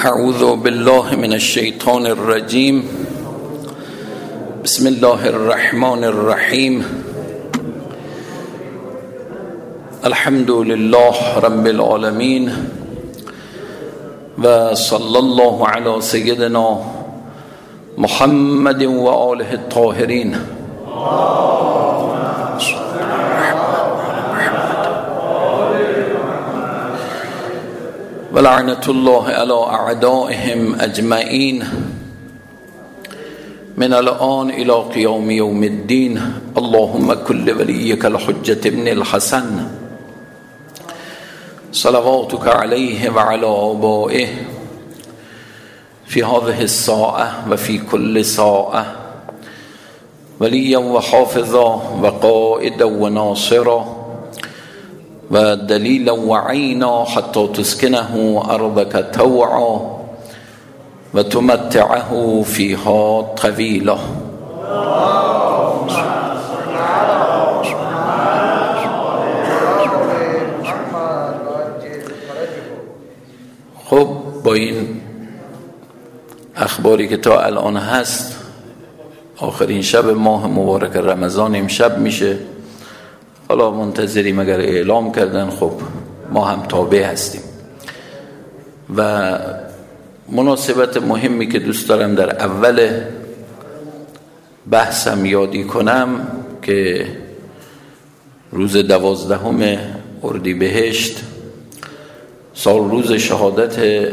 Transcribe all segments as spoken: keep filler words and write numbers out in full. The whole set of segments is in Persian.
اعوذ بالله من الشیطان الرجیم. بسم الله الرحمن الرحیم. الحمد لله رب العالمین و صلی الله علی سیدنا محمد و آله الطاهرین. ولعنة الله على أعدائهم أجمعين من الآن إلى قيام يوم الدين. اللهم كل وليك الحجة ابن الحسن صلواتك عليه وعلى آبائه في هذه الساعة وفي كل ساعة وليا وحافظا وقائدا وناصرا ودليلا وعينا حتى تسكنه أرضك توعا وتمتعه فيها طويلا. خب با این اخباری که تا الان هست، آخرین شب ماه مبارک رمضان امشب میشه. حالا منتظریم اگر اعلام کردن، خب ما هم تابع هستیم. و مناسبت مهمی که دوست دارم در اول بحثم یادی کنم که روز دوازدهم اردیبهشت، سال روز شهادت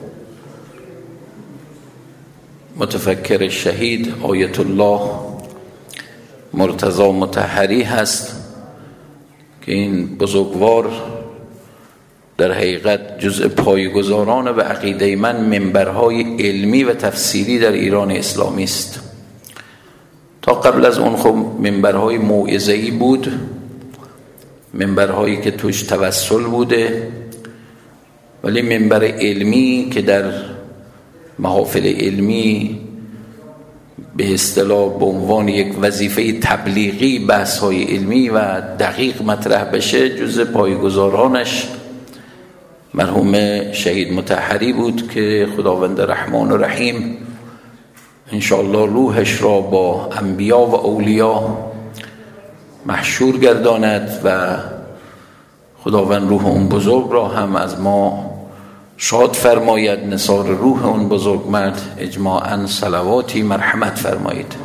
متفکر شهید آیت الله مرتضی مطهری هست که این بزرگوار در حقیقت جزء پایه‌گذاران و عقیده من منبرهای علمی و تفسیری در ایران اسلامی است. تا قبل از اون خب منبرهای موعظه‌ای بود، منبرهایی که توش توسل بوده، ولی منبر علمی که در محافل علمی به اصطلاح به عنوان یک وظیفه تبلیغی بحث‌های علمی و دقیق مطرح بشه، جزء پایه‌گذارانش مرحوم شهید مطهری بود که خداوند رحمان و رحیم انشاءالله روحش را با انبیا و اولیا محشور گرداند و خداوند روح اون بزرگ را هم از ما شاد فرماید. نثار روح اون بزرگ مرد اجماعاً صلواتی مرحمت فرمایید.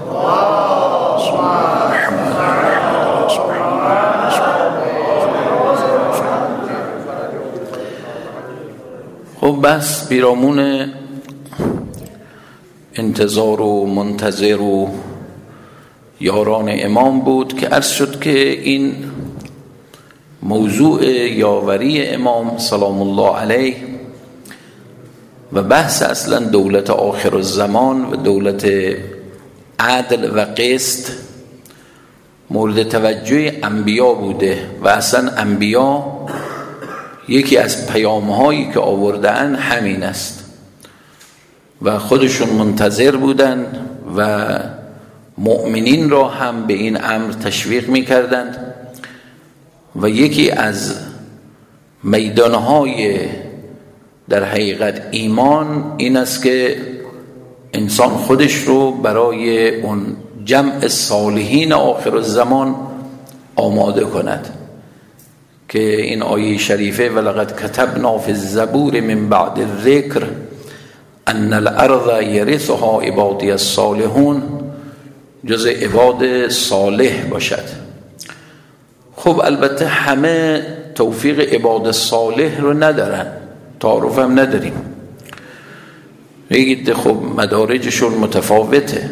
خب بس بیرامون انتظار و منتظر و یاران امام بود که عرض شد که این موضوع یاوری امام سلام الله علیه و بحث اصلا دولت آخر الزمان و دولت عدل و قسط مورد توجه انبیا بوده و اصلا انبیا یکی از پیام‌هایی که آوردن همین است و خودشون منتظر بودن و مؤمنین را هم به این امر تشویق می‌کردند و یکی از میدانهای در حقیقت ایمان این است که انسان خودش رو برای اون جمع صالحین آخر الزمان آماده کند که این آیه شریفه ولقد کتبنا فی الزبور من بعد الذکر ان الارض یرثها عبادی الصالحون جز عباد صالح باشد. خب البته همه توفیق عباد صالح رو ندارن، تعارف هم نداریم، بگید خب مدارجشون متفاوته.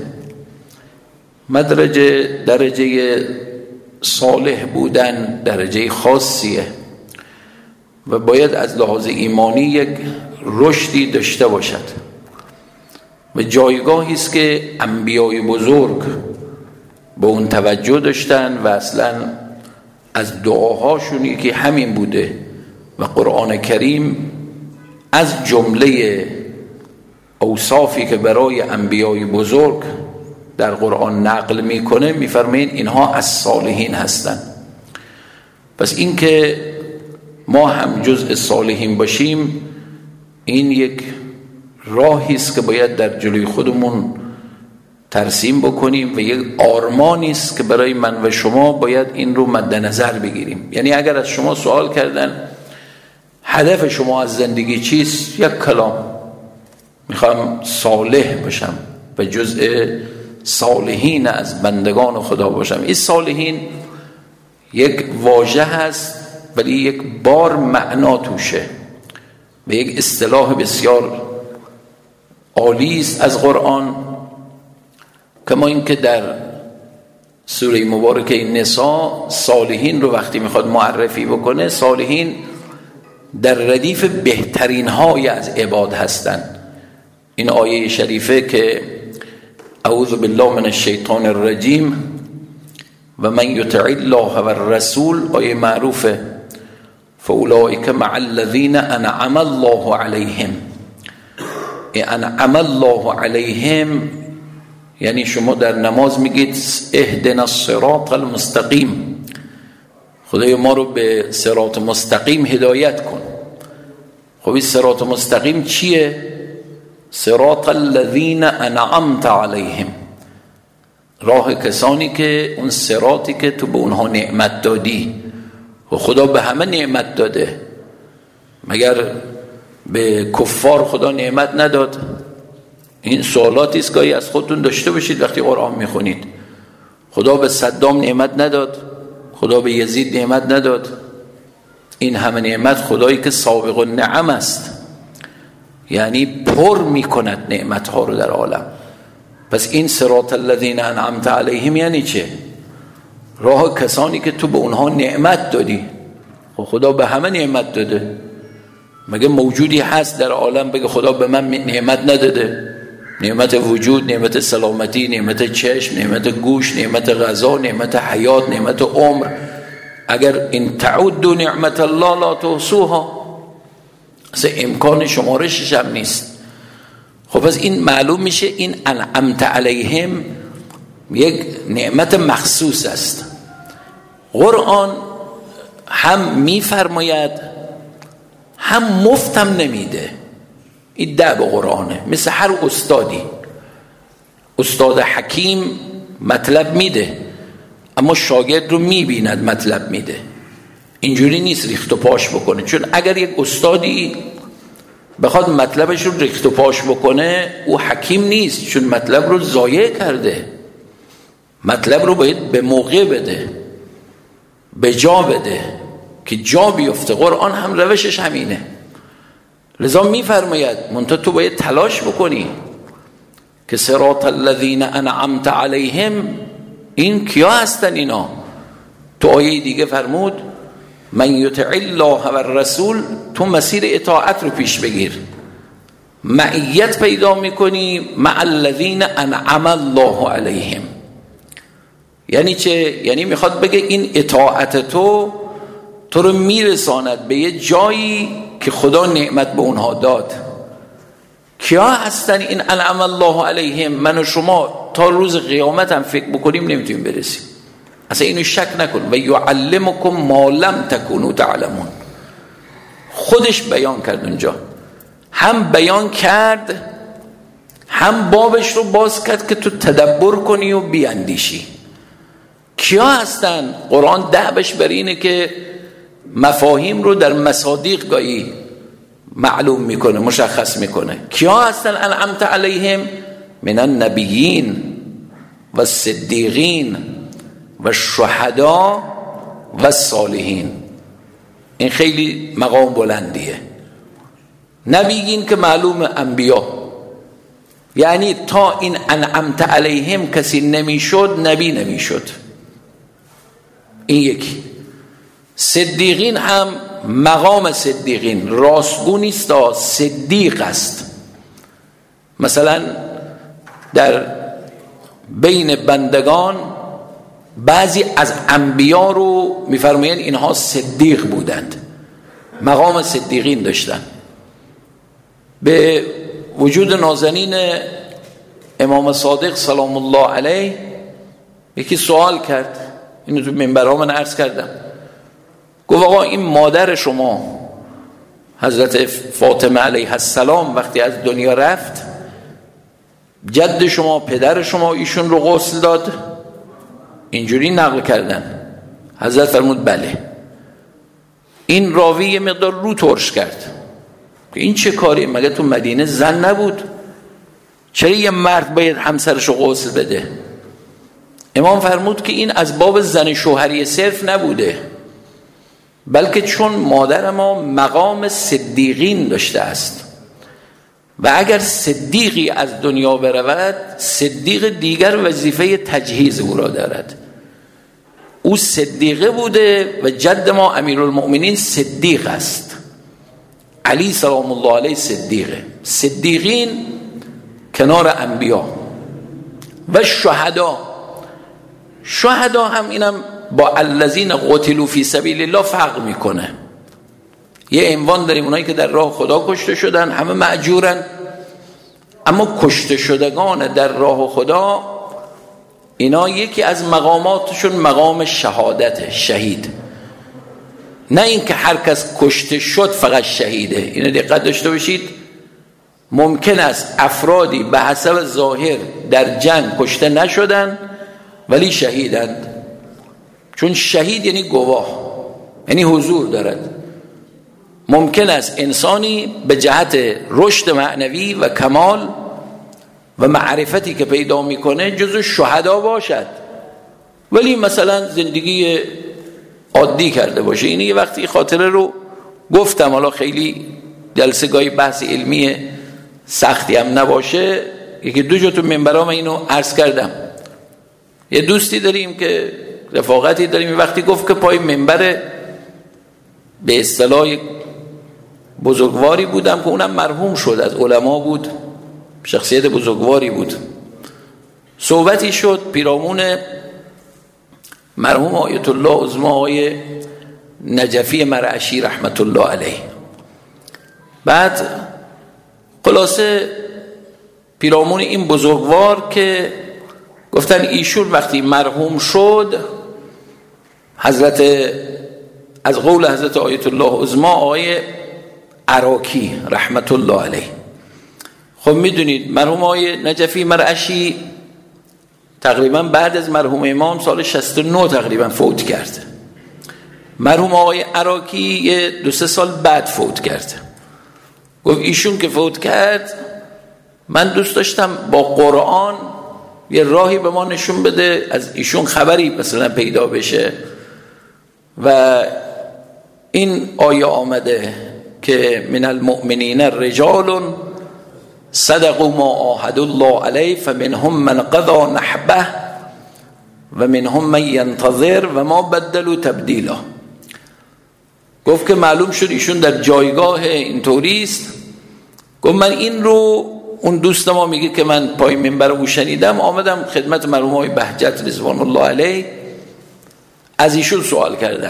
مدرجه درجه صالح بودن درجه خاصیه و باید از لحاظ ایمانی یک رشدی داشته باشد و جایگاهی است که انبیای بزرگ به اون توجه داشتن و اصلا از دعاهاشون یکی همین بوده و قرآن کریم از جمله اوصافی که برای انبیای بزرگ در قرآن نقل میکنه میفرمایید اینها از صالحین هستند. پس این که ما هم جزء صالحین باشیم این یک راهی است که باید در جلوی خودمون ترسیم بکنیم و یک آرمانی است که برای من و شما باید این رو مد نظر بگیریم. یعنی اگر از شما سوال کردن هدف شما از زندگی چیست، یک کلام، میخوام صالح باشم و جزء صالحین از بندگان خدا باشم. این صالحین یک واژه هست ولی یک بار معنا توشه و یک اصطلاح بسیار عالی است از قرآن. کما اینکه در سوره مبارکه نساء صالحین رو وقتی میخواد معرفی بکنه، صالحین در ردیف بهترین های از عباد هستند. این آیه شریفه که اعوذ بالله من الشیطان الرجیم و من یطع الله و الرسول، آیه معروفه، فاولئک مع الذین انعم الله علیهم. انعم الله علیهم یعنی شما در نماز میگید اهدنا الصراط المستقیم، خدای ما رو به صراط مستقیم هدایت کن. خب این صراط مستقیم چیه؟ صراط الذین انعمت علیهم، راه کسانی که اون صراطی که تو به اونها نعمت دادی. و خدا به همه نعمت داده، مگر به کفار خدا نعمت نداد؟ این سوالاتی است که از خودتون داشته باشید وقتی قرآن میخونید. خدا به صدام نعمت نداد؟ خدا به یزید نعمت نداد؟ این همه نعمت خدایی که سابق النعم است، یعنی پر میکند نعمت ها رو در عالم. پس این صراط الذین انعمت علیهم یعنی چه؟ راه کسانی که تو به اونها نعمت دادی. خب خدا به همه نعمت داده، مگه موجودی هست در عالم بگه خدا به من نعمت نداده؟ نعمت وجود، نعمت سلامتی، نعمت چشم، نعمت گوش، نعمت غذا، نعمت حیات، نعمت عمر. اگر این تعدوا نعمت الله لا تحصوها، اصلا امکان شمارشش هم نیست. خب پس این معلوم میشه این انعمت علیهم یک نعمت مخصوص است. قرآن هم میفرماید هم مفتم نمیده. این دعب قرآنه. مثل هر استادی، استاد حکیم مطلب میده اما شاگرد رو میبیند مطلب میده. اینجوری نیست ریخت و پاش بکنه. چون اگر یک استادی بخواد مطلبش رو ریخت و پاش بکنه، او حکیم نیست، چون مطلب رو ضایع کرده. مطلب رو باید به موقع بده، به جا بده که جا بیفته. قرآن هم روشش همینه. لذا میفرماید منتها تو باید تلاش بکنی که صراط الذین انعمت علیهم، این کیا هستن اینا؟ تو آیه دیگه فرمود من یطع الله و الرسول، تو مسیر اطاعت رو پیش بگیر، معیت پیدا میکنی مع الذین انعم الله علیهم. یعنی چه؟ یعنی میخواد بگه این اطاعت تو تو رو میرساند به یه جایی که خدا نعمت به اونها داد. کیا هستن این انعم الله علیهم؟ من و شما تا روز قیامت هم فکر بکنیم نمیتونیم برسیم. اصلا اینو شک نکن. و یعلمکم ما لم تکونوا تعلمون. خودش بیان کرد اونجا، هم بیان کرد هم بابش رو باز کرد که تو تدبر کنی و بیاندیشی. کیا هستن؟ قرآن دعبش بر اینه که مفاهیم رو در مصادیق گاهی معلوم میکنه، مشخص میکنه. کیا هستن انعمت علیهم؟ من النبیین و صدیقین و شهدا و صالحین. این خیلی مقام بلندیه. نبیین که معلوم انبیا، یعنی تا این انعمت علیهم کسی نمیشد نبی نمیشد. این یکی. صدیقین هم مقام صدیقین راستگو نیست، صدیق است. مثلا در بین بندگان بعضی از انبیا رو میفرمایند اینها صدیق بودند، مقام صدیقین داشتن. به وجود نازنین امام صادق سلام الله علیه یکی سوال کرد، اینو تو منبرها من عرض کردم، گفت آقا این مادر شما حضرت فاطمه علیه السلام وقتی از دنیا رفت جد شما پدر شما ایشون رو غسل داد؟ اینجوری نقل کردن. حضرت فرمود بله. این راوی یه مقدار رو ترش کرد که این چه کاری؟ مگه تو مدینه زن نبود؟ چرا یه مرد باید همسرش رو غسل بده؟ امام فرمود که این از باب زن شوهری صرف نبوده، بلکه چون مادر ما مقام صدیقین داشته است و اگر صدیقی از دنیا برود، صدیق دیگر وظیفه تجهیز او را دارد. او صدیقه بوده و جد ما امیرالمؤمنین صدیق است. علی سلام الله علیه صدیقه. صدیقین کنار انبیا و شهدا. شهدا هم اینم با الذین قتلوا فی سبیل الله فرق میکنه. یه عنوان داریم اونایی که در راه خدا کشته شدن همه مأجورن، اما کشته شدگان در راه خدا اینا یکی از مقاماتشون مقام شهادت، شهید. نه اینکه هر کس کشته شد فقط شهیده. اینو دقت داشته باشید. ممکن است افرادی به حسب ظاهر در جنگ کشته نشدن ولی شهیدند، چون شهید یعنی گواه، یعنی حضور دارد. ممکن است انسانی به جهت رشد معنوی و کمال و معرفتی که پیدا میکنه جزو شهدا باشد ولی مثلا زندگی عادی کرده باشه. اینی یه وقتی خاطره رو گفتم، حالا خیلی جلسه گاهی بحث علمی سختی هم نباشه، یکی دو جا تو منبرام اینو عرض کردم. یه دوستی داریم که رفاقتی داریم، وقتی گفت که پای منبر به اصطلاح بزرگواری بودم که اونم مرحوم شد، از علما بود، شخصیت بزرگواری بود. صحبتی شد پیرامون مرحوم آیت الله عظمی آقای نجفی مرعشی رحمت الله علیه. بعد خلاصه پیرامون این بزرگوار که گفتن ایشون وقتی مرحوم شد، حضرت از قول حضرت آیت الله عظمی آقای عراکی رحمت الله علیه. خب میدونید مرحوم آقای نجفی مرعشی تقریبا بعد از مرحوم امام سال شصت و نه تقریبا فوت کرد. مرحوم آقای عراکی یه دو سه سال بعد فوت کرد. گفت ایشون که فوت کرد من دوست داشتم با قرآن یه راهی به ما نشون بده، از ایشون خبری مثلا پیدا بشه. و این آیه آمده که من المؤمنین رجال صدقوا ما عاهدوا الله علیه فمنهم من قضى نحبه و منهم من ينتظر و ما بدلوا تبدیلا. گفت که معلوم شد ایشون در جایگاه اینطوری است. گفت من این رو، اون دوست ما میگه که من پای منبر او شنیدم، آمدم خدمت مرحوم آقای بهجت رضوان الله علیه از ایشون سوال کردم.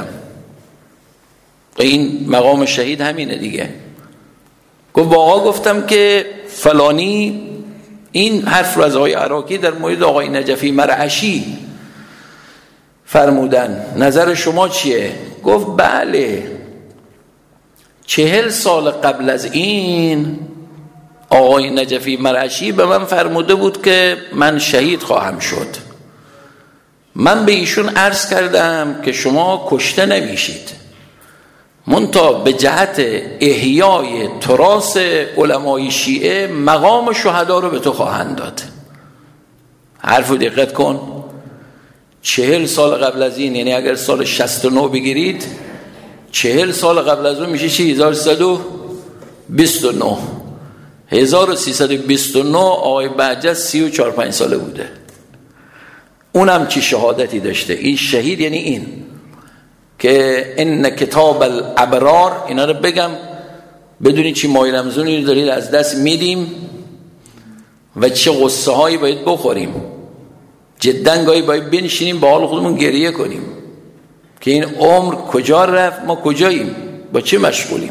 این مقام شهید همینه دیگه. گفت با آقا گفتم که فلانی این حرف رو از آقای عراقی در مورد آقای نجفی مرعشی فرمودن، نظر شما چیه؟ گفت بله، چهل سال قبل از این آقای نجفی مرعشی به من فرموده بود که من شهید خواهم شد. من به ایشون عرض کردم که شما کشته نمیشید، منتها به جهت احیای تراث علمای شیعه مقام شهدا رو به تو خواهند داد. حرف رو دقت کن. چهل سال قبل از این، یعنی اگر سال شصت و نه بگیرید، چهل سال قبل از اون میشه چی؟ هزار و سیصد و بیست و نه. هزار و سیصد و بیست و نه آقای بهجت سی و چهار پنج ساله بوده. اونم چی شهادتی داشته. این شهید یعنی این که ان کتاب الابرار، اینا رو بگم بدونید چی ماه رمضانی رو دارید از دست میدیم و چه غصه هایی باید بخوریم. جدا گاهی باید بنشینیم با حال خودمون گریه کنیم که این عمر کجا رفت، ما کجاییم، با چه مشغولیم.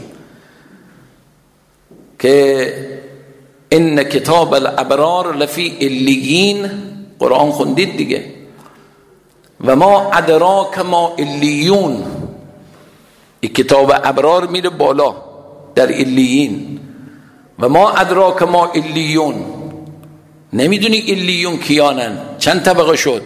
که ان کتاب الابرار لفی الیین، قرآن خوندید دیگه. و ما ادراک ما الیون، این کتاب ابرار میره بالا، در علیین. و ما ادراک ما علیون، نمیدونی علیون کیانن؟ چند طبقه شد؟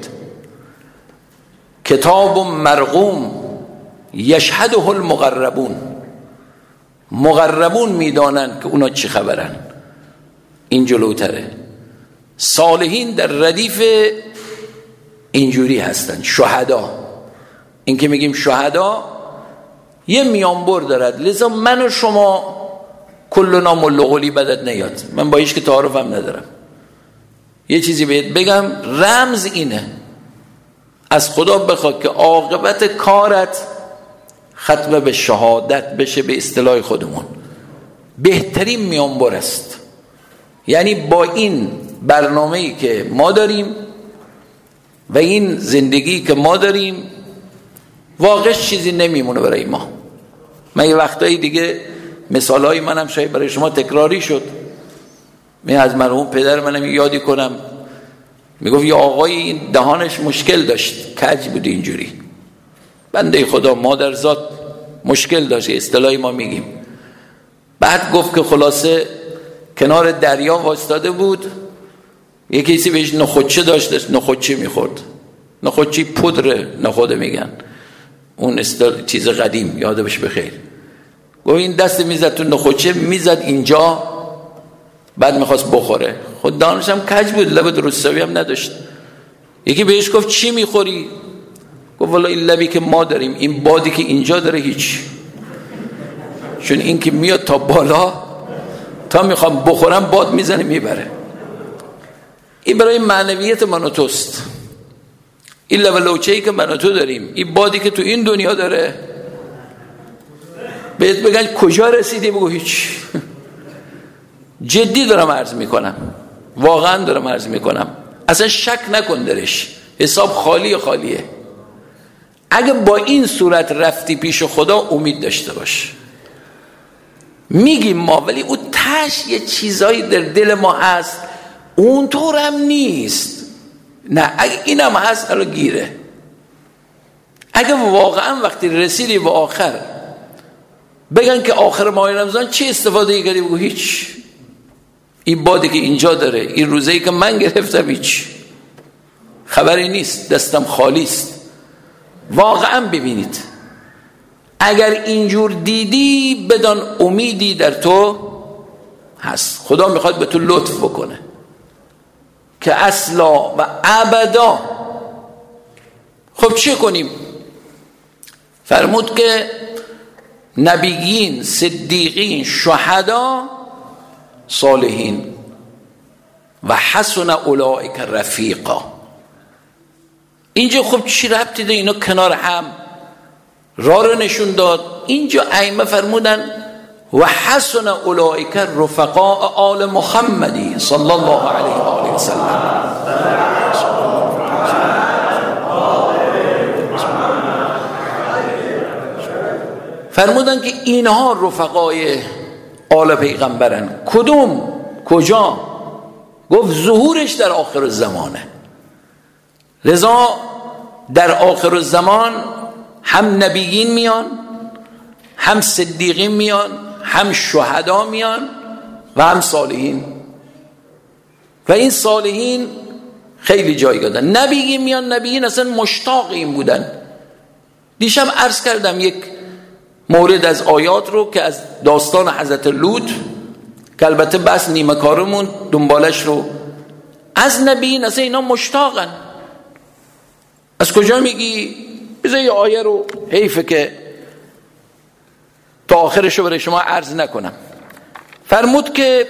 کتاب مرقوم یشهده المقربون، مقربون میدانن که اونا چی خبرن. این جلوتره. صالحین در ردیف اینجوری هستن، شهدا. این که میگیم شهدا یه میانبر دارد، لذا من و شما کلنا ملغولی بدت نیاد. من با هیچ که تعارفم ندارم. یه چیزی بهت بگم، رمز اینه، از خدا بخواد که عاقبت کارت ختم به شهادت بشه. به اصطلاح خودمون بهترین میانبر است. یعنی با این برنامه‌ای که ما داریم و این زندگی که ما داریم، واقعا چیزی نمیمونه برای ما. من یه وقتایی دیگه مثالهای منم شاید برای شما تکراری شد. من از مرحوم پدر منم یادی کنم، میگفت یه آقای این دهانش مشکل داشت، کج بود اینجوری، بنده خدا مادرزاد مشکل داشت، اصطلاحی ما میگیم. بعد گفت که خلاصه کنار دریا وایستاده بود، یه کسی بهش نخودچه داشت، نخودچه میخورد. نخودچه پودر نخوده میگن، اون استل چیز قدیم، یاده بشه بخیر. گفت این دست میزد تو نخودچه، میزد اینجا، بعد میخواست بخوره. خود دانش هم کج بود، لب درستاوی هم نداشت. یکی بهش گفت چی میخوری؟ گفت والا این لبی که ما داریم، این بادی که اینجا داره هیچ. چون این که میاد تا بالا، تا میخوام بخورم باد میزنه میبره. این برای معنویت من و توست. این لولوچه‌ای که من و تو داریم، این بادی که تو این دنیا داره، بهت بگن کجا رسیدی؟ بگو هیچ. جدی دارم عرض میکنم، واقعا دارم عرض میکنم، اصلا شک نکن درش، حساب خالی خالیه. اگه با این صورت رفتی پیش خدا، امید داشته باش. میگیم ما، ولی اون تش یه چیزایی در دل ما هست، اونطور هم نیست. نه، اگه اینم هست الان گیره. اگه واقعا وقتی رسیدی به آخر بگن که آخر ماه رمضان چه استفاده کردی؟ بگو هیچ. این بادی که اینجا داره، این روزه‌ای که من گرفتم، هیچ خبری نیست، دستم خالی است. واقعا ببینید، اگر اینجور دیدی بدان امیدی در تو هست. خدا میخواد به تو لطف بکنه که اصلا و ابدا. خب چه کنیم؟ فرمود که نبیین، صدیقین، شهدا، صالحین و حسن اولئک رفیقا. اینجا خب چی ربطی داره؟ اینا کنار هم راه رو نشون داد. اینجا ائمه فرمودن و حسن اولئک رفقاء آل محمدی صلی الله علیه و آله و سلم. فرمودن که اینها رفقای آل پیغمبرن. کدوم؟ کجا؟ گفت ظهورش در آخر الزمانه. لذا در آخر الزمان هم نبیین میان، هم صدیقین میان، هم شهدا میان و هم صالحین. و این صالحین خیلی جایگاه دارن. نبیین میان، نبیین اصلا مشتاق این بودن. دیشب عرض کردم یک مورد از آیات رو که از داستان حضرت لوط، که البته بس نیمه کارمون دنبالش رو، از نبیین اصلا اینا مشتاقن. از کجا میگی؟ بذار یه آیه رو، حیفه که تا آخرش رو برای شما عرض نکنم. فرمود که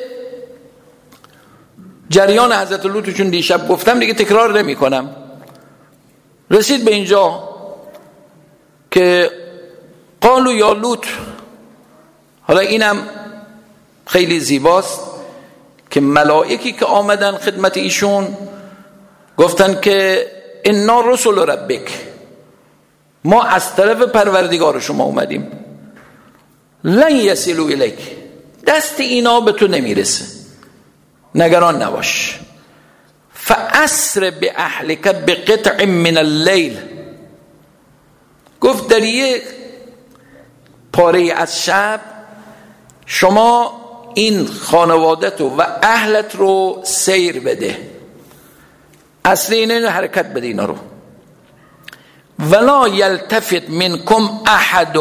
جریان حضرت لوط، چون دیشب گفتم دیگه تکرار نمی کنم، رسید به اینجا که قالوا یا لوط. حالا اینم خیلی زیباست که ملائکی که آمدن خدمت ایشون گفتن که انا رسول ربک، ما از طرف پروردگار شما اومدیم، لن یصلوا الیک، دست اینا به تو نمیرسه، نگران نباش. فاسر باهلک بقطع من اللیل، گفت در یک پاره از شب شما این خانوادت و اهلت رو سیر بده، اصل اینه حرکت بده اینا رو. ولا یلتفت منکم احد.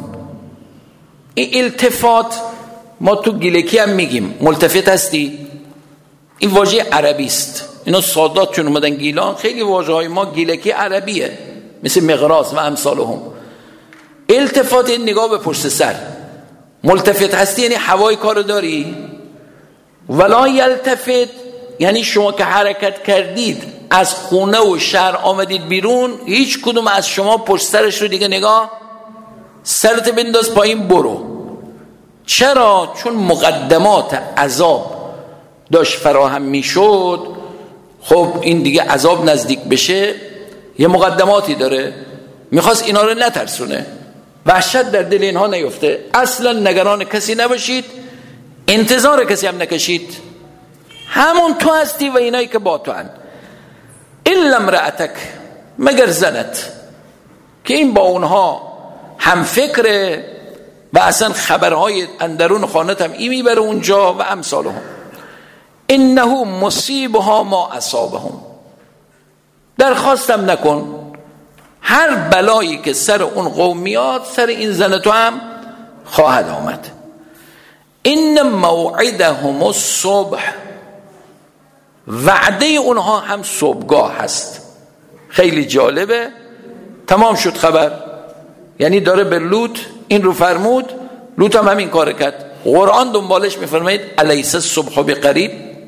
این التفات ما تو گیلکی هم میگیم ملتفت هستی، این واژه عربی است. اینا سادات چون اومدن گیلان خیلی واژه های ما گیلکی عربیه، مثل مقراض و امثالهم. التفات این نگاه به پشت سر. ملتفت هستی یعنی هوای کارو داری. ولا یلتفت یعنی شما که حرکت کردید از خونه و شهر آمدید بیرون، هیچ کدوم از شما پشت سرش رو دیگه نگاه، سرت بنداز پایین برو. چرا؟ چون مقدمات عذاب داشت فراهم میشد. خب این دیگه عذاب نزدیک بشه یه مقدماتی داره، میخواست اینا رو نترسونه، وحشت در دل اینها نیفته. اصلا نگران کسی نباشید، انتظار کسی هم نکشید، همون تو هستی و اینایی که با تو هن. الا امرأتک، مگر زنت که این با اونها هم فکره و اصلا خبرهای اندرون خانت هم ای میبره اونجا و امثالهم. انه مصیبها ما اصابهم. درخواستم نکن هر بلایی که سر اون قوم میاد سر این زن تو هم خواهد آمد. این موعدهم الصبح، وعده اونها هم صبحگاه هست. خیلی جالبه. تمام شد خبر، یعنی داره به لوط این رو فرمود، لوط هم همین کار کرد. قرآن دنبالش میفرماید الیس الصبح بقریب،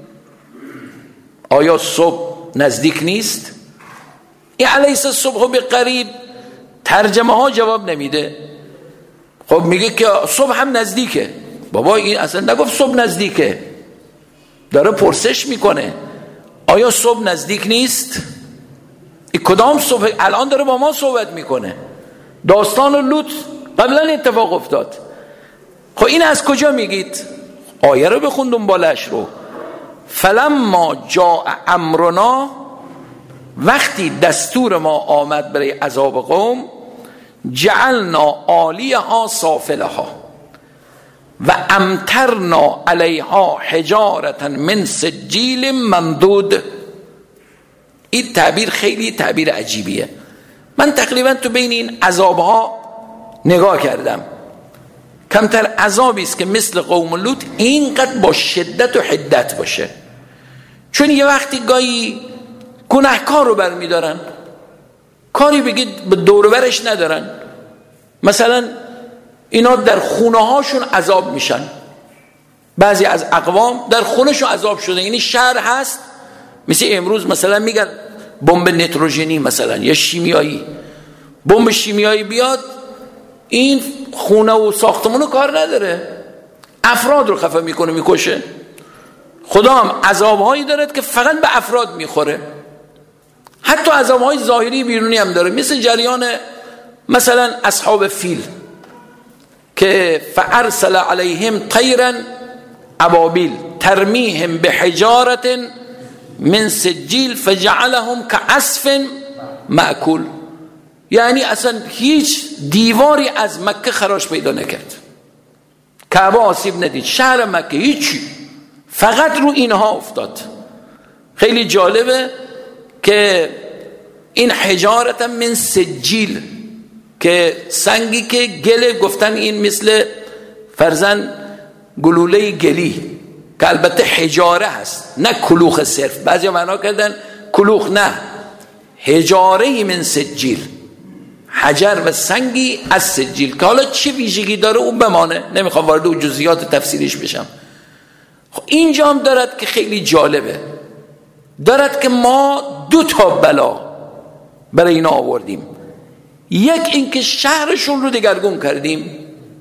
آیا صبح نزدیک نیست؟ این الیس الصبح بقریب ترجمه ها جواب نمیده. خب میگه که صبح هم نزدیکه. بابا این اصلا نگفت صبح نزدیکه، داره پرسش میکنه آیا صبح نزدیک نیست؟ این کدام صبح؟ الان داره با ما صحبت میکنه. داستان لوط قبلا اتفاق افتاد. خب این از کجا میگید؟ آیه رو بخون دنبالش رو. فلما جاء امرنا، وقتی دستور ما آمد برای عذاب قوم، جعلنا عالیها سافلها و امطرنا علیها حجارة من سجیل منضود. این تعبیر خیلی تعبیر عجیبیه. من تقریبا تو بین این عذابها نگاه کردم، کمتر عذابی است که مثل قوم لوط اینقدر با شدت و حدت باشه. چون یه وقتی گاهی گناهکار رو برمیدارن، کاری بگید به دور و برش ندارن. مثلا اینا در خونه هاشون عذاب میشن، بعضی از اقوام در خونهشون عذاب شده. یعنی شهر هست، مثل امروز مثلا میگن بمب نیتروژنی مثلا یا شیمیایی، بمب شیمیایی بیاد این خونه و ساختمانو کار نداره، افراد رو خفه میکنه میکشه. خدا هم عذابهایی دارد که فقط به افراد میخوره، حتی عذابهای ظاهری بیرونی هم داره، مثل جریان مثلا اصحاب فیل که فارسل علیهم طیرا ابابیل ترمیهم بحجارة من سجیل فجعلهم كعصف مأکول. یعنی اصلا هیچ دیواری از مکه خراش پیدا نکرد، کعبه آسیب ندید، شهر مکه هیچی، فقط رو اینها افتاد. خیلی جالبه که این حجارة من سجیل که سنگی که گله، گفتن این مثل فرزن گلوله گلی که البته حجاره هست نه کلوخ صرف. بعضی معنا کردن کلوخ، نه، حجاره من سجیل، حجر و سنگی از سجیل که حالا چه ویژگی داره اون بمانه، نمیخوام وارد اون جزئیات تفسیریش بشم. خب اینجا هم دارد که خیلی جالبه، دارد که ما دو تا بلا برای اینا آوردیم. یک اینکه شهرشون رو دگرگون کردیم،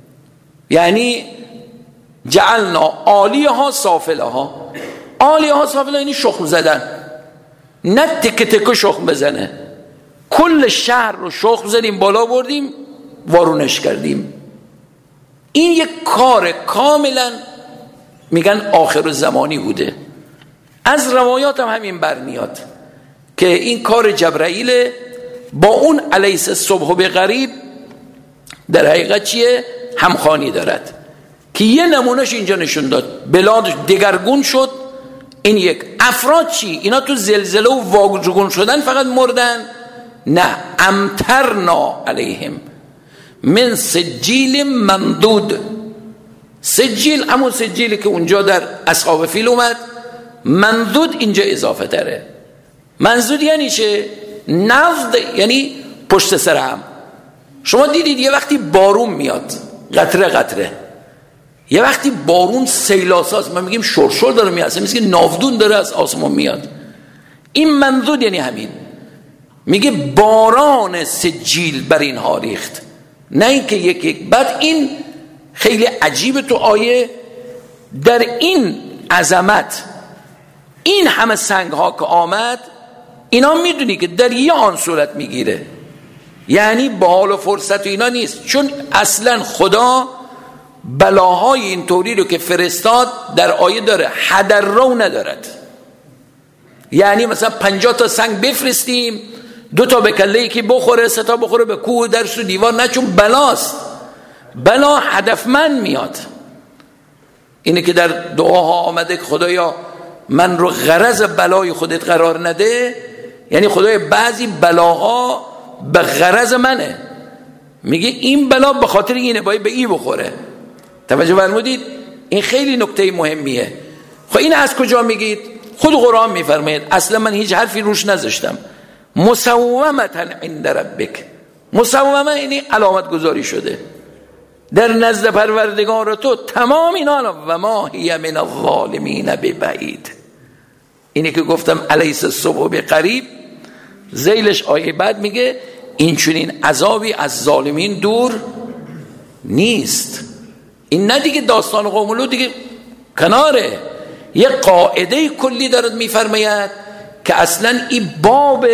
یعنی جعلنا عالیها سافلها. عالیها سافلها یعنی شخم زدن، نه تک تک شخم بزنه، کل شهر رو شخم زدیم بالا بردیم وارونش کردیم. این یک کار کاملا میگن آخر زمانی بوده. از روایات هم همین برمیاد که این کار جبرائیل با اون الیس الصبح بقریب در حقیقت چیه؟ همخوانی دارد. که یه نمونهش اینجا نشون داد. بلاد دگرگون شد. این یک. افراد چی؟ اینا تو زلزله و واگون شدن فقط مردن؟ نه، امطرنا علیهم من سجیل ممدود. سجیل همون سجیلی که اونجا در اصحاب فیل اومد، ممدود اینجا اضافه تره. منظور یعنی چه؟ نفض، یعنی پشت سر هم. شما دیدید یه وقتی بارون میاد قطره قطره، یه وقتی بارون سیلاساست، ما میگیم شرشر داره میاد، اصلا مثل که ناودون داره از آسمان میاد. این منظور یعنی همین، میگه باران سجیل بر اینها ریخت، نه اینکه یک یک. بعد این خیلی عجیبه تو آیه، در این عظمت این همه سنگ ها که آمد، اینا میدونی که در یه آن صورت میگیره، یعنی با حال و فرصت و اینا نیست، چون اصلا خدا بلاهای این طوری رو که فرستاد در آیه داره هدر رو ندارد. یعنی مثلا پنجاه تا سنگ بفرستیم، دو تا به کله یکی بخوره، سه تا بخوره به کوه درس و دیوار، نه، چون بلاست. بلا هدفمند میاد. اینه که در دعاها آمده که خدایا من رو غرض بلای خودت قرار نده، یعنی خدای بعضی بلاها به غرض منه. میگه این بلا به خاطر اینه، باید به این بخوره. توجه فرمودید؟ این خیلی نکته مهمیه. خب این از کجا میگید؟ خود قرآن میفرماید، اصلا من هیچ حرفی روش نذاشتم. مسومتا عند ربک. مسومه یعنی علامت گذاری شده در نزد پروردگار تو، تمام اینا. و ما هی من الظالمین ببعید. اینی که گفتم الیس الصبح بقریب، ذیلش آیه بعد میگه این چنین عذابی از ظالمین دور نیست. این نه دیگه داستان قوم لوط دیگه کناره، یه قاعده کلی دارد میفرماید که اصلا این باب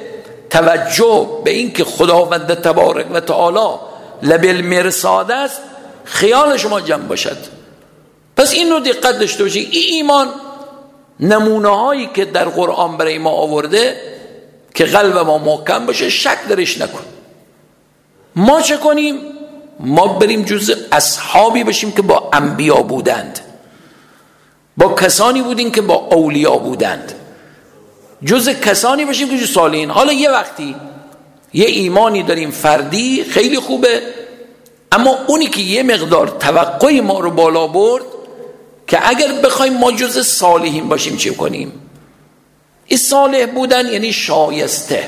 توجه به این که خداوند تبارک و تعالی لبل مرصاد است، خیال شما جمع باشد. پس این رو دقت داشته باشید. این ایمان نمونه هایی که در قرآن برای ما آورده که قلب ما محکم باشه، شک درش نکن. ما چه کنیم؟ ما بریم جز اصحابی بشیم که با انبیا بودند، با کسانی بودیم که با اولیا بودند، جز کسانی بشیم که جز صالحین. حالا یه وقتی یه ایمانی داریم فردی خیلی خوبه، اما اونی که یه مقدار توقع ما رو بالا برد که اگر بخوایم ما جز صالحین باشیم چه کنیم؟ این صالح بودن یعنی شایسته،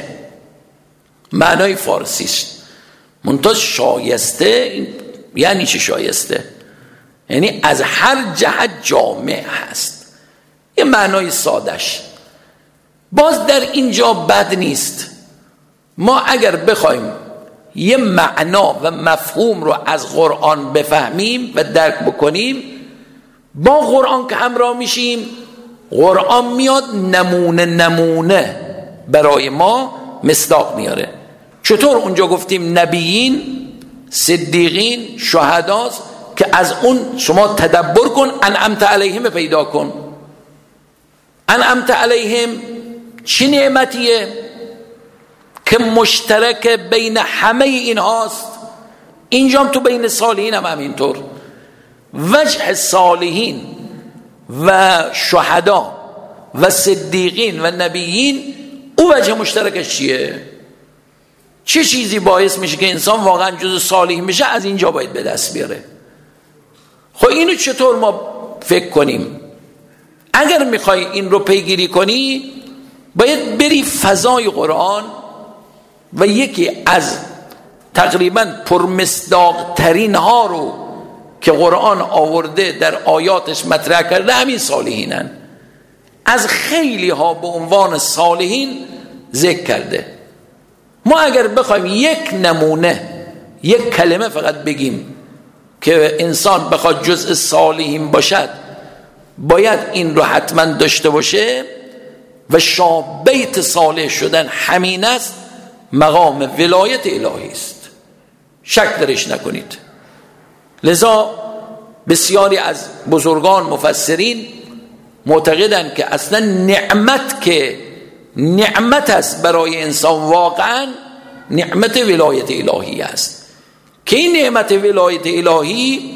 معنای فارسیش منتها شایسته یعنی چه؟ شایسته یعنی از هر جهت جامع هست، یه معنای سادش. باز در اینجا بد نیست ما اگر بخوایم یه معنا و مفهوم رو از قرآن بفهمیم و درک بکنیم، با قرآن که همراه میشیم، قرآن میاد نمونه نمونه برای ما مصداق میاره. چطور اونجا گفتیم نبیین، صدیقین، شهداست که از اون شما تدبر کن، انعمت علیهم پیدا کن. انعمت علیهم چی نعمتیه که مشترک بین همه این هاست؟ اینجا هم تو بین صالحین هم همینطور. وجه صالحین و شهدا و صدیقین و نبیین، او وجه مشترکش چیه؟ چه چیزی باعث میشه که انسان واقعا جز صالحین بشه؟ از اینجا باید به دست بیاره. خب اینو چطور ما فکر کنیم؟ اگر میخوای این رو پیگیری کنی، باید بری فضای قرآن و یکی از تقریبا پرمصداق ترین ها رو که قرآن آورده در آیاتش مطرح کرده همین صالحینن. از خیلی ها به عنوان صالحین ذکر کرده. ما اگر بخوایم یک نمونه، یک کلمه فقط بگیم که انسان بخواد جزء صالحین باشد باید این رو حتما داشته باشه و شابیت صالح شدن همین است، مقام ولایت الهی است، شک درش نکنید. لذا بسیاری از بزرگان مفسرین معتقدند که اصلا نعمت که نعمت است برای انسان واقعا نعمت ولایت الهی است، که این نعمت ولایت الهی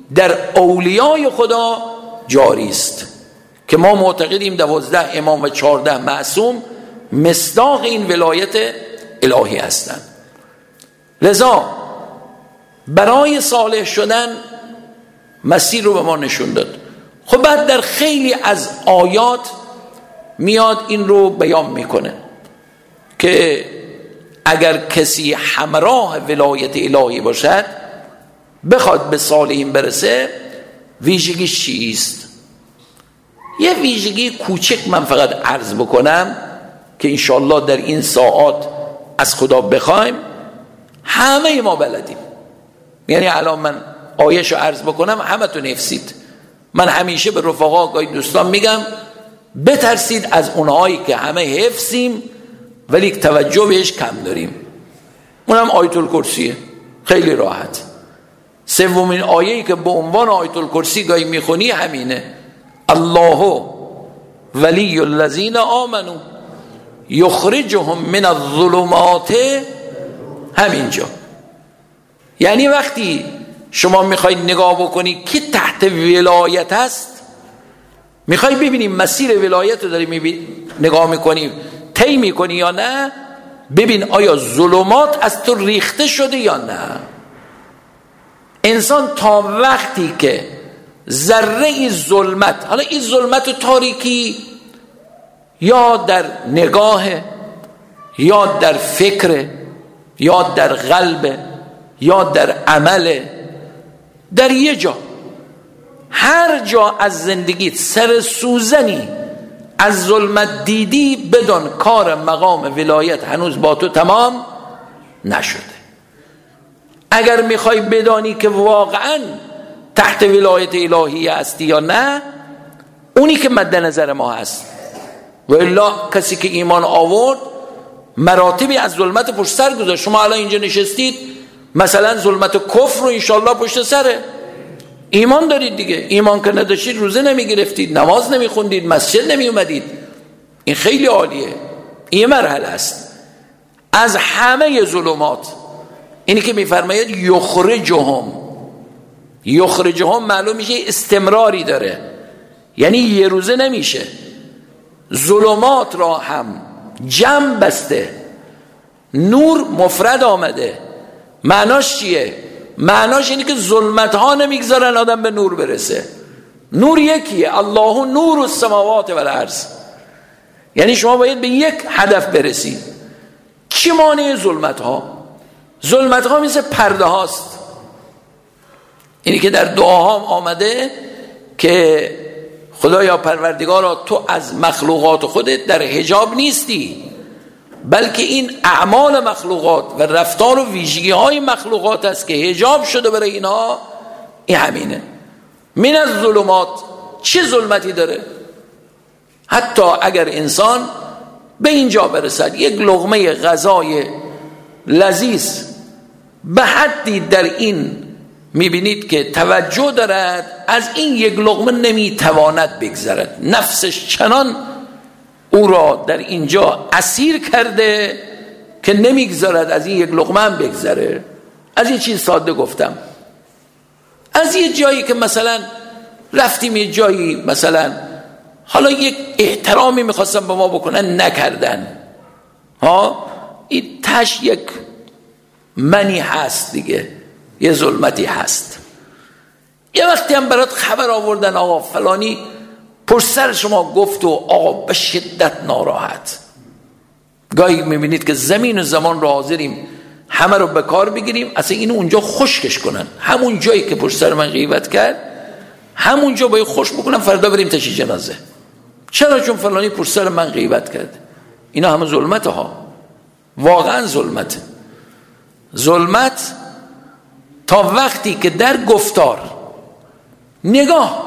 در اولیای خدا جاری است که ما معتقدیم دوازده امام و چهارده معصوم مصداق این ولایت الهی هستند. لذا برای صالح شدن مسیر رو به ما نشون داد. خب بعد در خیلی از آیات میاد این رو بیان میکنه که اگر کسی همراه ولایت الهی باشد بخواد به صالحین برسه ویژگیش چیست؟ یه ویژگی کوچک من فقط عرض بکنم که انشالله در این ساعات از خدا بخوایم همه ما بلدیم. یعنی الان من آیه‌شو عرض بکنم همه تو نفسید. من همیشه به رفقا گاهی دوستان میگم بترسید از اونهایی که همه حفظیم ولی توجه بهش کم داریم. اونم آیت الکرسیه، خیلی راحت. سومین آیه‌ای که به عنوان آیت الکرسی گاهی میخونی همینه: الله ولی الذین آمنوا یخرجهم من الظلمات. همینجا یعنی وقتی شما میخوای نگاه بکنی که تحت ولایت هست، میخوای ببینی مسیر ولایت رو داری میبینی نگاه میکنی طی میکنی یا نه، ببین آیا ظلمات از تو ریخته شده یا نه. انسان تا وقتی که ذره ای ظلمت، حالا این ظلمت و تاریکی یا در نگاه یا در فکر یا در قلب یا در عمل، در یه جا هر جا از زندگیت سر سوزنی از ظلمت دیدی، بدون کار مقام ولایت هنوز با تو تمام نشده. اگر میخوای بدانی که واقعا تحت ولایت الهی هستی یا نه، اونی که مد نظر ما هست. و الا کسی که ایمان آورد مراتبی از ظلمت پشت سر گذاشت. شما الان اینجا نشستید، مثلا ظلمت کفر رو انشالله پشت سره، ایمان دارید دیگه. ایمان که نداشتید روزه نمی گرفتید، نماز نمی خوندید، مسجد نمی اومدید. این خیلی عالیه. این مرحله است از همه ظلمات. اینی که میفرماید یخرجهم، یخرجهم معلوم میشه استمراری داره، یعنی یه روزه نمیشه. ظلمات را هم جمع بسته، نور مفرد آمده. معناش چیه؟ معناش اینه که ظلمت ها نمیگذارن آدم به نور برسه. نور یکیه، الله نور السماوات و الارض. یعنی شما باید به یک هدف برسید. چی مانع ظلمت ها؟ ظلمت ها مثل پرده هاست. اینی که در دعاها آمده که خدایا پروردگارا تو از مخلوقات خودت در حجاب نیستی، بلکه این اعمال مخلوقات و رفتار و ویژگی های مخلوقات است که حجاب شده برای اینها. این همینه. من از ظلمات، چه ظلمتی داره؟ حتی اگر انسان به اینجا برسد یک لقمه غذای لذیذ به حدی در این میبینید که توجه دارد، از این یک لقمه نمیتواند بگذرد. نفسش چنان او را در اینجا اسیر کرده که نمیگذارد از این یک لقمه هم بگذره. از این چیز ساده گفتم، از یه جایی که مثلا رفتیم یه جایی، مثلا حالا یک احترامی میخواستم به ما بکنن نکردن، ها این تش یک منی هست دیگه، یه ظلمتی هست. یه وقتی هم برات خبر آوردن آقا فلانی پشت سر شما گفت و آقا به شدت ناراحت. گاهی میبینید که زمین و زمان رو حاضریم همه رو به کار بگیریم اصلا اینو اونجا خشکش کنن. همون جایی که پشت سر من غیبت کرد همون جا باید خوش بکنم، فردا بریم تشییع جنازه. چرا؟ چون فلانی پشت سر من غیبت کرد. اینا همه ظلمت ها، واقعا ظلمت. ظلمت تا وقتی که در گفتار نگاه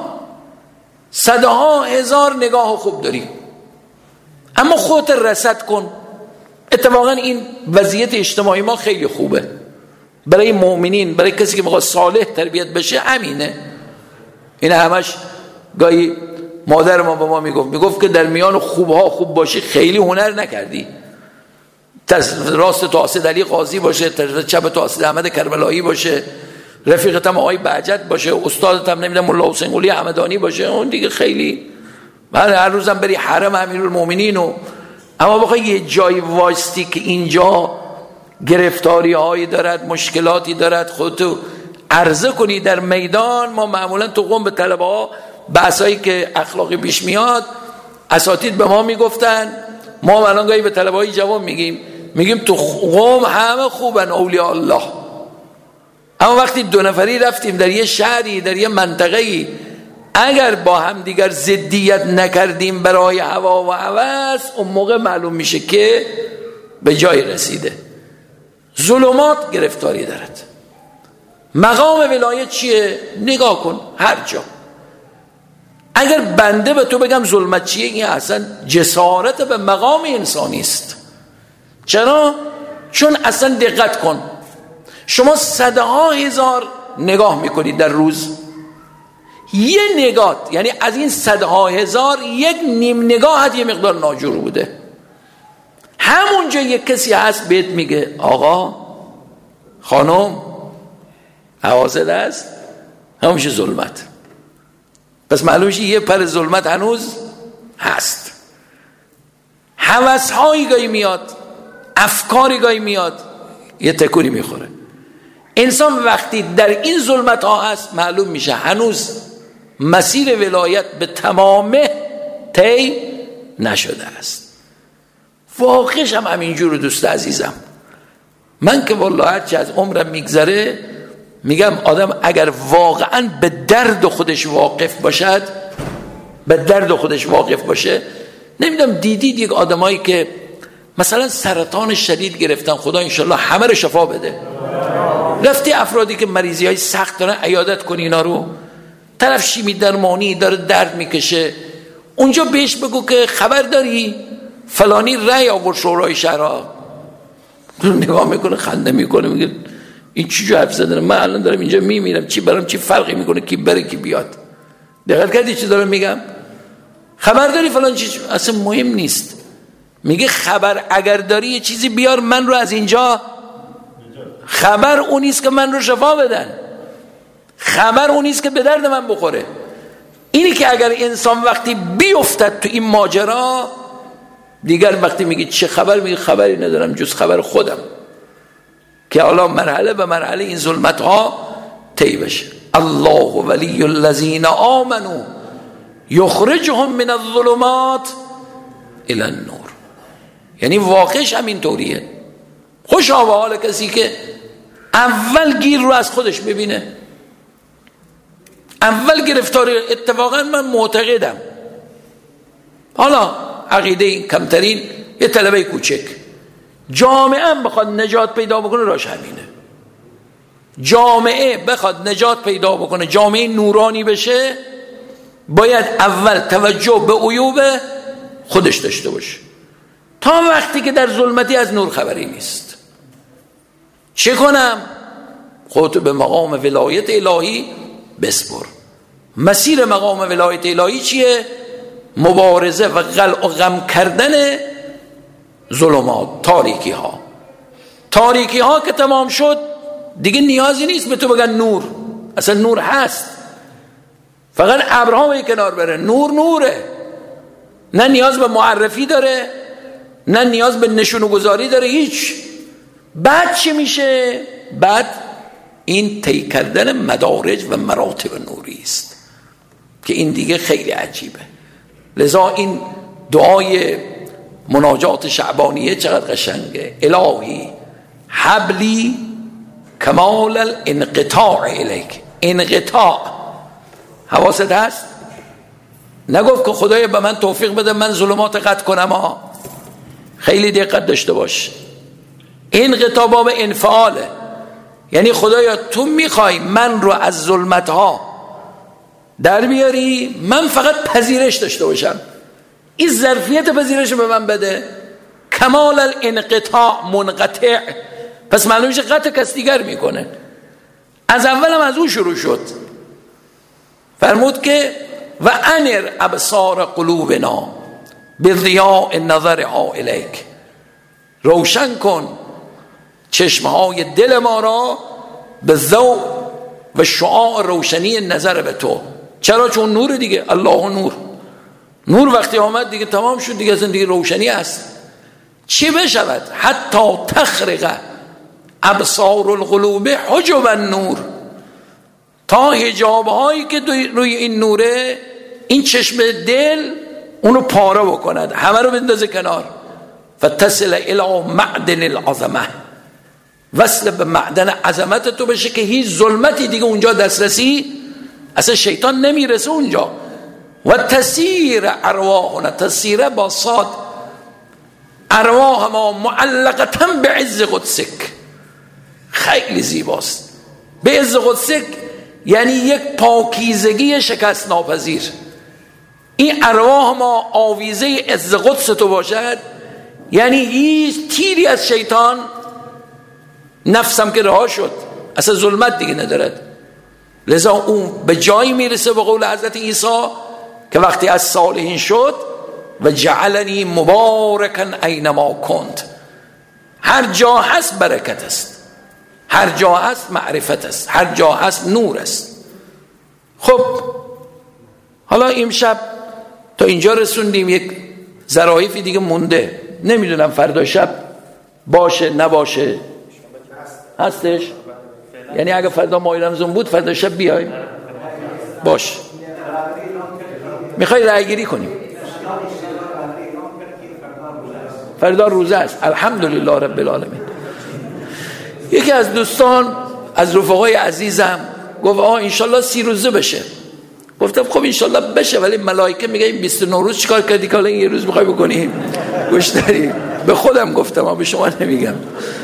صدها هزار نگاه خوب داری، اما خودت رصد کن. اتفاقا این وضعیت اجتماعی ما خیلی خوبه برای مؤمنین، برای کسی که میخواد صالح تربیت بشه. همینه. این همش گاهی مادر ما به ما میگفت میگفت که در میان خوبها خوب باشی، خیلی هنر نکردی. راست تو اسد علی قاضی باشه، چپ تو اسد احمد کربلایی باشه، رفیقت هم آقای بهجت باشه، استادت هم نمیدونم ملا حسین قلی همدانی باشه، اون دیگه خیلی من هر روزم بری حرم امیرالمومنین و اما بخوای یه جای واسطی که اینجا گرفتاری هایی دارد، مشکلاتی دارد، خودتو عرضه کنی در میدان. ما معمولا تو قم به طلبه ها بحثایی که اخلاقی پیش میاد اساتید به ما میگفتن، ما الان گاهی به طلبه های جوان میگیم میگیم تو قم همه خوبن اولیاء الله، اما وقتی دو نفری رفتیم در یه شهری در یه منطقه‌ای اگر با هم دیگر ضدیت نکردیم برای هوا و هوس، اون موقع معلوم میشه که به جای رسیده. ظلمات گرفتاری دارد. مقام ولایت چیه؟ نگاه کن هر جا. اگر بنده به تو بگم ظلمت چیه، این اصلا جسارت به مقام انسانی است. چرا؟ چون اصلا دقت کن، شما صدها هزار نگاه میکنید در روز، یه نگاه یعنی از این صدها هزار یک نیم نگاهت یه مقدار ناجور بوده. همونجا یک کسی هست بهت میگه آقا خانم حواست هست، همونشه ظلمت. پس معلوم میشه یه پر ظلمت هنوز هست. هوس‌هایی گاهی میاد، افکاری گاهی میاد، یه تکونی میخوره. انسان وقتی در این ظلمت ها هست معلوم میشه هنوز مسیر ولایت به تمامه طی نشده است. واقعش هم همینجور دوست عزیزم، من که والله هرچی از عمرم میگذره میگم آدم اگر واقعا به درد خودش واقف باشد، به درد خودش واقف باشه. نمیدونم دیدید یک آدمایی که مثلا سرطان شدید گرفتن، خدا انشالله همه رو شفا بده، رفتی افرادی که مریضی های سخت دارن عیادت کنی اینا رو، طرف شیمی درمانی داره درد میکشه، اونجا بهش بگو که خبر داری فلانی رأی آورد شورای شورا، نگاه میکنه خنده میکنه میگه این چی جو حرف زدن، من الان دارم اینجا میمیرم، چی برام چی فرقی میکنه کی بره کی بیاد. دقت کردی چی دارم میگم؟ خبر داری فلان چیز، اصلا مهم نیست. میگه خبر اگر داری یه چیزی بیار من رو از اینجا، خبر اون نیست که من رو شفا بدن، خبر اون نیست که به درد من بخوره. اینی که اگر انسان وقتی بیفتد تو این ماجرا دیگر، وقتی میگه چه خبر، میگه خبری ندارم جز خبر خودم، که حالا مرحله به مرحله این ظلمت ها طی بشه. الله ولی الذین آمنوا یخرجهم من الظلمات الی النور. یعنی واقعش همین طوریه. خوشا به حال کسی که اول گیر رو از خودش ببینه، اول گرفتاری. اتفاقا من معتقدم حالا عقیده این کمترین یه طلبه کوچک جامعه هم بخواد نجات پیدا بکنه راش همینه. جامعه بخواد نجات پیدا بکنه، جامعه نورانی بشه، باید اول توجه به عیوب خودش داشته باشه. تا وقتی که در ظلمتی از نور خبری نیست چه کنم؟ خودتو به مقام ولایت الهی بسپر. مسیر مقام ولایت الهی چیه؟ مبارزه و قلع و غم کردن ظلمات، تاریکی ها. تاریکی ها که تمام شد دیگه نیازی نیست به تو بگن نور، اصلا نور هست، فقط ابرها به کنار بره، نور نوره، نه نیاز به معرفی داره، نه نیاز به نشون و گذاری داره، هیچ. بعد چی میشه؟ بعد این طی کردن مدارج و مراتب نوری است که این دیگه خیلی عجیبه. لذا این دعای مناجات شعبانیه چقدر قشنگه. الهی حبلی کمال الانقطاع الیک. انقطاع حواست هست؟ نگفت که خدایا به من توفیق بده من ظلمات قطع کنم ها. خیلی دقت داشته باش. انقطاع باب انفعاله، یعنی خدایا تو میخوای من رو از ظلمت ها در بیاری، من فقط پذیرش داشته باشم، این ظرفیت پذیرش به من بده. کمال الانقطاع، منقطع، پس معلوم میشه قطع کس دیگر میکنه. از اولم از اون شروع شد. فرمود که و انر ابصار قلوبنا بضیاء النظرها الیک. روشن کن چشمهای دل ما را به ضوء و شعاع روشنی نظر به تو. چرا؟ چون نور دیگه، الله نور. نور وقتی آمد دیگه تمام شد دیگه، زندگی روشنی است. چی بشود؟ حتی تخرق ابصار القلوب حجب النور، تا حجاب هایی که روی این نوره، این چشم دل اونو پاره بکند، همه رو بندازه کنار. فتصل الی معدن العظمه، وصل به معدن عظمت تو بشه که هیچ ظلمتی دیگه اونجا دسترسی اصلا شیطان نمیرسه اونجا. و تسیر ارواحنا، تسیر با صاد، ارواح ما معلقتا به عز قدسک. خیلی زیباست. به عز قدسک یعنی یک پاکیزگی شکست ناپذیر. این ارواح ما آویزه عز قدس تو باشد، یعنی هیچ تیری از شیطان، نفسم که رها شد اصلا ظلمت دیگه ندارد. لذا اون به جایی میرسه به قول حضرت عیسی که وقتی از صالحین شد و جعلنی مبارکا اینما کنت، هر جا هست برکت است، هر جا هست معرفت است، هر جا هست نور است. خب حالا امشب تا اینجا رسوندیم، یک ظرافی دیگه مونده، نمیدونم فردا شب باشه نباشه. هستش؟ یعنی اگه فردا ماه رمضان بود فردا شب بیای باش. میخوای رای گیری کنیم؟ فردا روزه است، الحمدلله رب العالمین. یکی از دوستان از رفقای عزیزم گفت آه انشالله سی روزه بشه. گفتم خب انشالله بشه، ولی ملائکه میگه این بیست و نه روز چیکار کردی که الان یه روز میخوای بکنیم؟ گوش داری؟ به خودم گفتم، اما به شما نمیگم.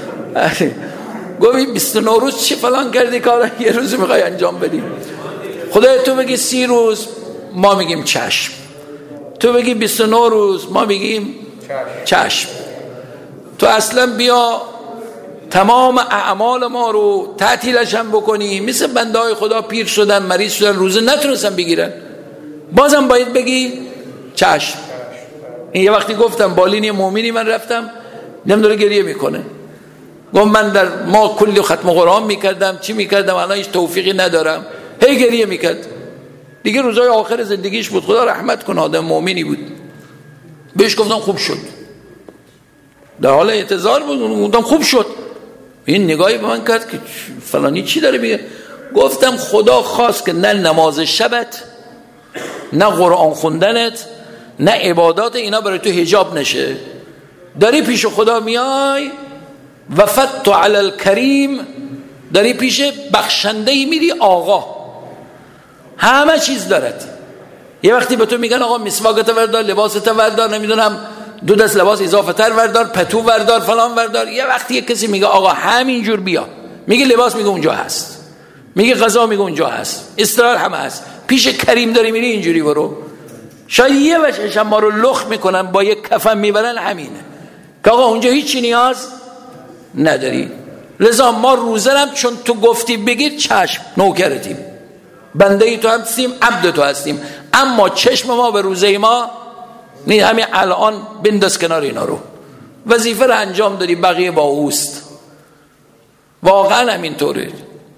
گفت بیست و نه روز چی فلان کردی که الان یه روز میخوای انجام بدیم؟ خدای تو بگی سی روز، ما میگیم چشم. تو بگی بیست و نه روز، ما میگیم چشم. تو اصلا بیا تمام اعمال ما رو تعطیلش هم بکنی، مثل بنده های خدا پیر شدن، مریض شدن، روزه نتونستن بگیرن، بازم باید بگی چشم. این یه وقتی گفتم بالینی مومنی من رفتم، نمیدونه گریه میکنه، گفت من در ما کلی ختم قرآن میکردم، چی میکردم، الان هیچ توفیقی ندارم، هی گریه میکرد. دیگه روزای آخر زندگیش بود، خدا رحمت کنه، آدم مومنی بود. بهش گفتم خوب شد، در حال اعتذار بود، گفتم خوب شد. این نگاهی به من کرد که فلانی چی داره میگه. گفتم خدا خواست که نه نماز شبت، نه قرآن خوندنت، نه عبادات اینا برای تو حجاب نشه. داری پیش خدا میای و فتو علی الکریم، داری پیش بخشندهی میری، آقا همه چیز دارد. یه وقتی به تو میگن آقا مسواکت وردار، لباست وردار، نمیدونم دو دست لباس اضافه تر وردار، پتو وردار، فلان وردار. یه وقتی یک کسی میگه آقا همینجور بیا، میگه لباس، میگه اونجا هست، میگه غذا، میگه اونجا هست، استراحت همه هست، پیش کریم داری میری اینجوری برو. شاید یه وجهش ما رو لخ میکنن، با یک کفن میبرن، همینه که آقا اونجا هیچی نیاز نداری. لذا ما روزه هم چون تو گفتی بگیر، چشم، نوکرتیم، بنده ای تو هستیم، عبد تو هستیم، اما چشم ما به روزه ما نه. همین الان بنداز کنار اینا رو، وظیفه رو انجام دادی، بقیه با اوست. واقعا همینطوره،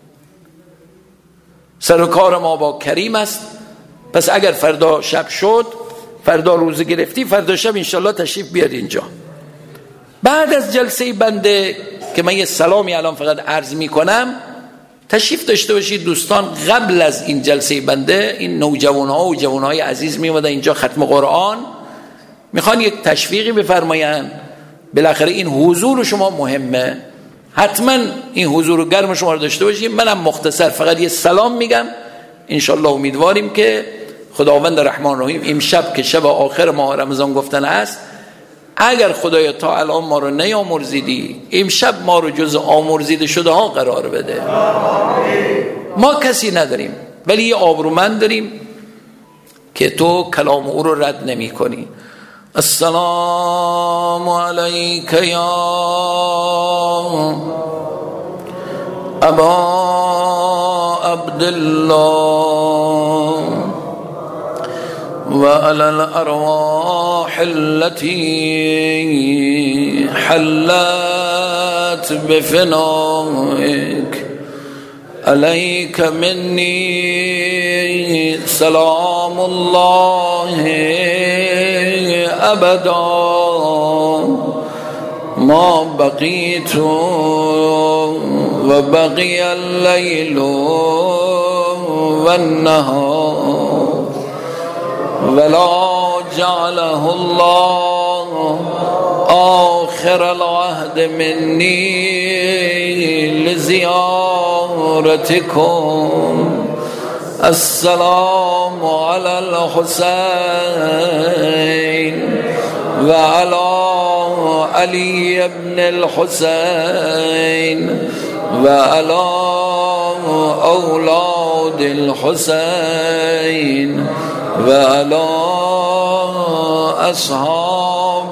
سر و کار ما با کریم است. پس اگر فردا شب شد، فردا روزه گرفتی، فردا شب انشالله تشریف بیاد اینجا. بعد از جلسه بنده که من یه سلامی الان فقط عرض می کنم، تشریف داشته باشید دوستان. قبل از این جلسه بنده این نوجوان ها و جوان های عزیز می اومدن اینجا ختم قرآن، میخوان یک تشویقی بفرماین. بالاخره این حضور شما مهمه، حتما این حضور گرم شما رو داشته باشیم. منم مختصر فقط یه سلام میگم. انشالله امیدواریم که خداوند رحمان رحیم امشب که شب آخر ماه رمضان گفتن است، اگر خدایا تا الان ما رو نیامرزیدی، امشب ما رو جز آمرزیده شده ها قرار بده. ما کسی نداریم، ولی یه آبرومند داریم که تو کلام او رو رد نمی کنی. السلام علیک یا ابا عبدالله و علی الارواح التي حلت بفنائك عليك مني سلام الله أبدا ما بقيت وبقي الليل والنهار ولا جعله الله آخر العهد مني لزيارتكم. السلام على الحسين وعلى علي بن الحسين وعلى أولاد الحسين وعلى أصحاب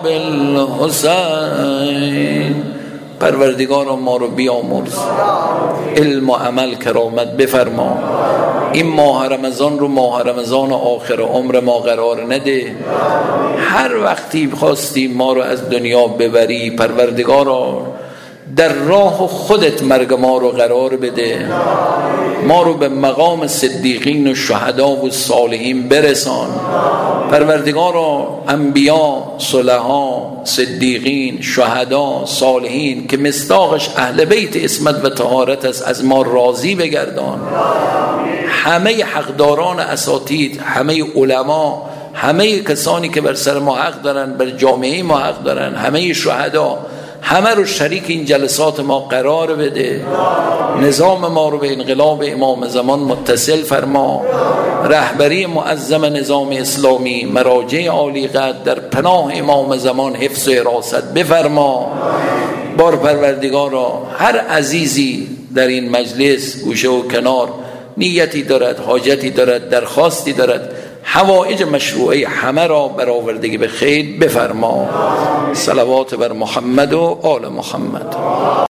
الحسين. پروردگار ما رو بیامرز، علم و عمل کرامت بفرما، این ماه رمضان رو ماه رمضان آخر عمر ما قرار نده. هر وقتی خواستی ما رو از دنیا ببری پروردگارا در راه خودت مرگ ما رو قرار بده، ما رو به مقام صدیقین و شهدا و صالحین برسان. پروردگارا انبیا، صلحا، صدیقین، شهدا، صالحین که مصداقش اهل بیت عصمت و طهارت است از ما راضی بگردان. همه حقداران اساتید، همه علما، همه کسانی که بر سر ما حق دارن، بر جامعه ما حق دارن، همه شهدا، همه رو شریک این جلسات ما قرار بده. نظام ما رو به انقلاب امام زمان متصل فرما. رهبری معظم نظام اسلامی، مراجع عالی قدر در پناه امام زمان حفظ و حراست بفرما. بار پروردگارا هر عزیزی در این مجلس گوشه و کنار نیتی دارد، حاجتی دارد، درخواستی دارد، حوائج مشروعه همه را برآوردگی به خیر بفرما. صلوات بر محمد و آل محمد.